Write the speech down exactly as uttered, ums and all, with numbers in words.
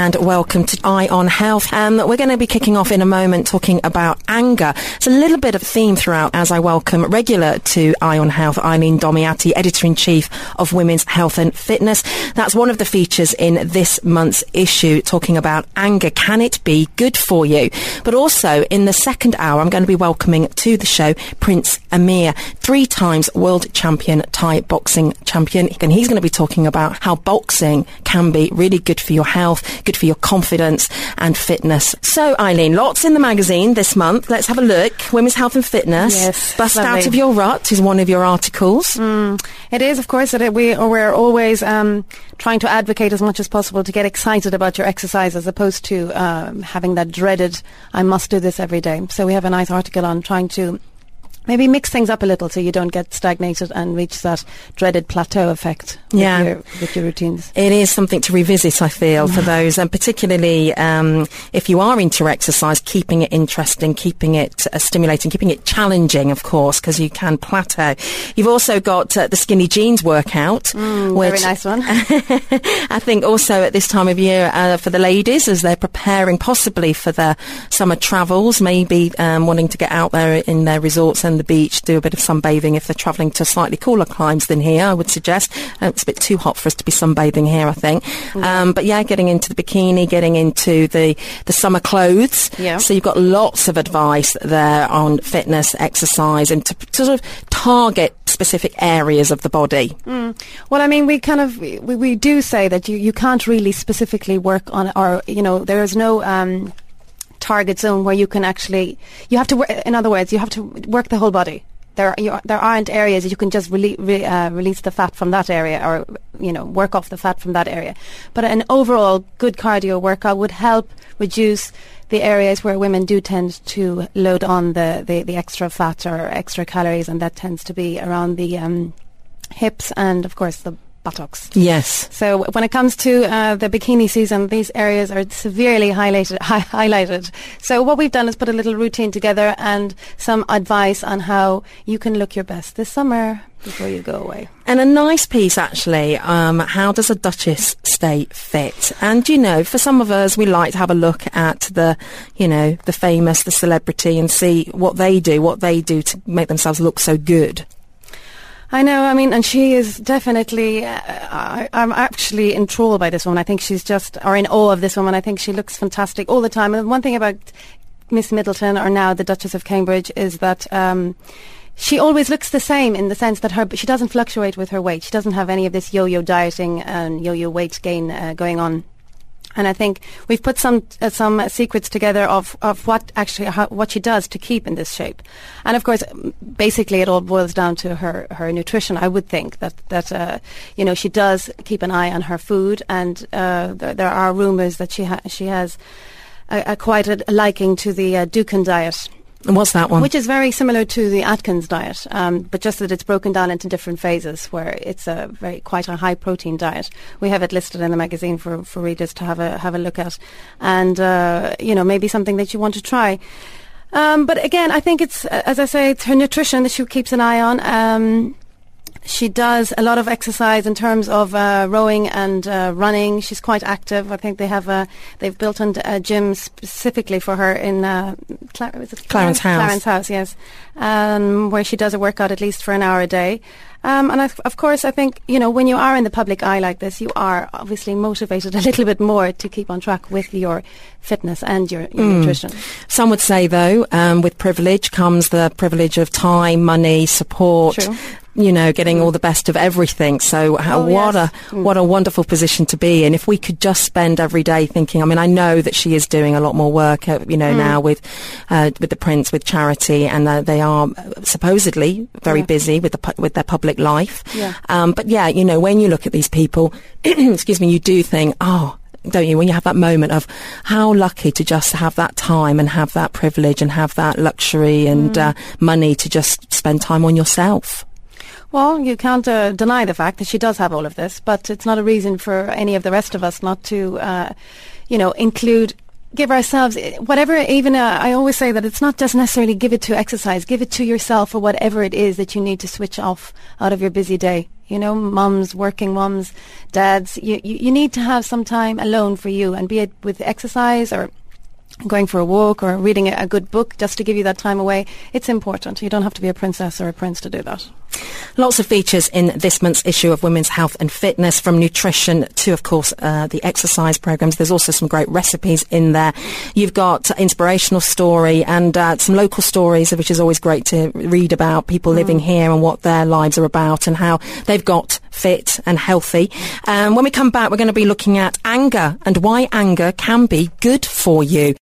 and welcome to Eye on Health. Um, we're going to be kicking off in a moment talking about anger. It's a little bit of theme throughout as I welcome regular to Eye on Health, Eileen Domiati, Editor-in-Chief of Women's Health and Fitness. That's one of the features in this month's issue, talking about anger. Can it be good for you? But also in the second hour, I'm going to be welcoming to the show Prince Amir, three times world champion Thai boxing champion. And he's going to be talking about how boxing can be really good for your health, good for your confidence and fitness. So, Eileen, lots in the magazine this month. Let's have a look. Women's Health and Fitness. Yes. Bust lovely. Out of Your Rut is one of your articles. Mm, it is, of course. It, we, we're always um, trying to advocate as much as possible to get excited about your exercise as opposed to um, having that dreaded, I must do this every day. So we have a nice article on trying to maybe mix things up a little so you don't get stagnated and reach that dreaded plateau effect with, yeah. your, with your routines. It is something to revisit, I feel, for those, and particularly um, if you are into exercise, keeping it interesting, keeping it uh, stimulating, keeping it challenging, of course, because you can plateau. You've also got uh, the Skinny Jeans workout. Mm, which very nice one. I think also at this time of year uh, for the ladies, as they're preparing possibly for their summer travels, maybe um, wanting to get out there in their resorts and the beach, do a bit of sunbathing if they're travelling to slightly cooler climes than here, I would suggest. Uh, it's a bit too hot for us to be sunbathing here, I think. Yeah. Um, but yeah, getting into the bikini, getting into the, the summer clothes. Yeah. So you've got lots of advice there on fitness, exercise, and to sort of target specific areas of the body. Mm. Well, I mean, we kind of, we, we do say that you, you can't really specifically work on, or, you know, there is no um, target zone where you can actually, you have to work, in other words, you have to work the whole body. There, you, there aren't areas that you can just rele- re, uh, release the fat from that area, or, you know, work off the fat from that area. But an overall good cardio workout would help reduce the areas where women do tend to load on the, the, the extra fat or extra calories, and that tends to be around the um, hips and, of course, the buttocks. Yes. So when it comes to uh, the bikini season, these areas are severely highlighted, hi- highlighted. So what we've done is put a little routine together and some advice on how you can look your best this summer before you go away. And a nice piece, actually, um, how does a Duchess stay fit? And, you know, for some of us, we like to have a look at the, you know, the famous, the celebrity, and see what they do, what they do to make themselves look so good. I know, I mean, and she is definitely, uh, I, I'm actually enthralled by this woman. I think she's just, or in awe of this woman. I think she looks fantastic all the time. And one thing about Miss Middleton, or now the Duchess of Cambridge, is that um, she always looks the same in the sense that her, she doesn't fluctuate with her weight. She doesn't have any of this yo-yo dieting and yo-yo weight gain uh, going on. And I think we've put some uh, some uh, secrets together of, of what actually how, what she does to keep in this shape. And of course, basically, it all boils down to her, her nutrition. I would think that that uh, you know, she does keep an eye on her food, and uh, th- there are rumours that she ha- she has a, a quite a liking to the uh, Dukan diet. And what's that one? Which is very similar to the Atkins diet, um, but just that it's broken down into different phases, where it's a very quite a high protein diet. We have it listed in the magazine for, for readers to have a have a look at, and uh, you know, maybe something that you want to try. Um, but again, I think it's, as I say, it's her nutrition that she keeps an eye on. Um, She does a lot of exercise in terms of uh, rowing and uh, running. She's quite active. I think they have a they've built a uh, gym specifically for her in uh, Cla- is it Clarence House. Clarence House, yes, um, where she does a workout at least for an hour a day. Um, and I, of course, I think, you know, when you are in the public eye like this, you are obviously motivated a little bit more to keep on track with your fitness and your, your mm. nutrition. Some would say, though, um, with privilege comes the privilege of time, money, support. True. You know, getting all the best of everything. So how, oh, what yes. a mm. what a wonderful position to be in. If we could just spend every day thinking, I mean, I know that she is doing a lot more work, uh, you know, mm. now with uh, with the Prince, with charity, and uh, they are supposedly very yeah. busy with the pu- with their public life. Yeah. Um, but yeah, you know, when you look at these people, excuse me, you do think, oh, don't you, when you have that moment of how lucky to just have that time and have that privilege and have that luxury and mm. uh, money to just spend time on yourself. Well, you can't uh, deny the fact that she does have all of this, but it's not a reason for any of the rest of us not to, uh, you know, include, give ourselves, whatever, even, uh, I always say that it's not just necessarily give it to exercise, give it to yourself for whatever it is that you need to switch off out of your busy day. You know, mums, working mums, dads, you, you, you need to have some time alone for you, and be it with exercise or going for a walk or reading a, a good book just to give you that time away. It's important. You don't have to be a princess or a prince to do that. Lots of features in this month's issue of Women's Health and Fitness, from nutrition to, of course, uh, the exercise programs. There's also some great recipes in there. You've got inspirational story and uh, some local stories, which is always great to read about people mm. living here and what their lives are about and how they've got fit and healthy. Um, when we come back, we're going to be looking at anger and why anger can be good for you.